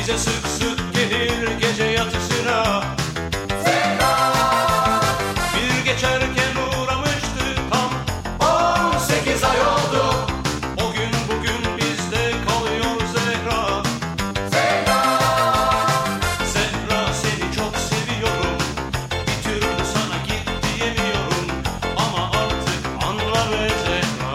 Bize sık sık gelir gece yatışına. Zehra Bir geçerken uğramıştı, tam 18 ay oldu. o gün bugün bizde kalıyor Zehra. Zehra Zehra seni çok seviyorum, bir türlü sana git diyemiyorum, ama artık anla be Zehra.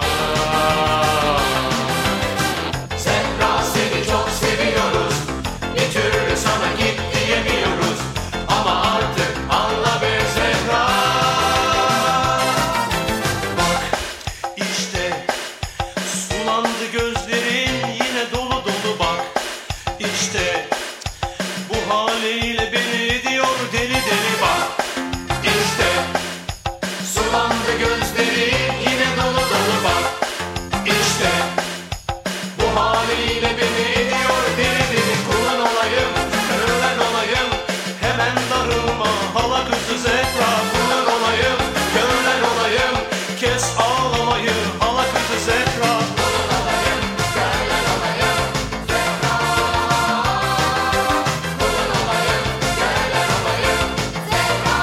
Zehra seni çok seviyoruz. Bir türlü sana git diyemiyoruz. Ama artık anla be Zehra. İşte sulandı gözlerin, yine dolu dolu bak. İşte bu haliyle beni ediyor deli deli bak. İşte sulandı gözlerin, yine dolu dolu bak. İşte bu haliyle beni ediyor deli deli. Kulun olayım, körlen olayım. Hemen darılma hala kızı Zehra. Kulun olayım, körlen olayım. Kes ağlamayı hala kızı Zehra. Kulun olayım, körlen olayım. Zehra. Kulun olayım, körlen olayım. Zehra.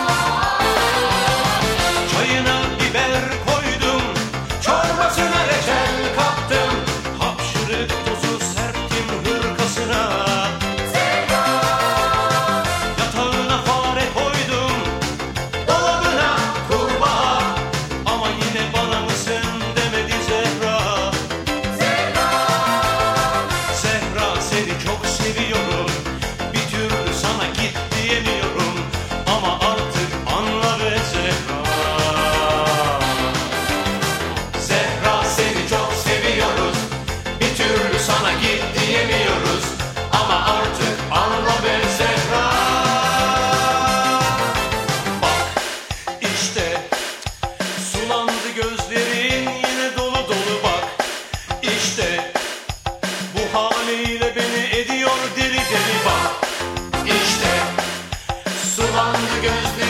Çayına biber koydum, Çorbasına reçel kaptım. hapşırık tozu serptim hırkasına. Zehra. Yatağına fare koydum, Dolabına kurbağa. ama yine bana mısın demedi Zehra. Zehra. Zehra seni çok seviyorum, bir türlü sana git diyemiyorum, ama artık anla be Zehra. Zehra seni çok seviyoruz. Bir türlü sana git diyemiyoruz. Ama artık anla be Zehra. Bak işte sulandı gözlerin, yine dolu dolu bak. İşte bu haliyle beni ediyor deli deli bak. İşte sulandı gözlerin.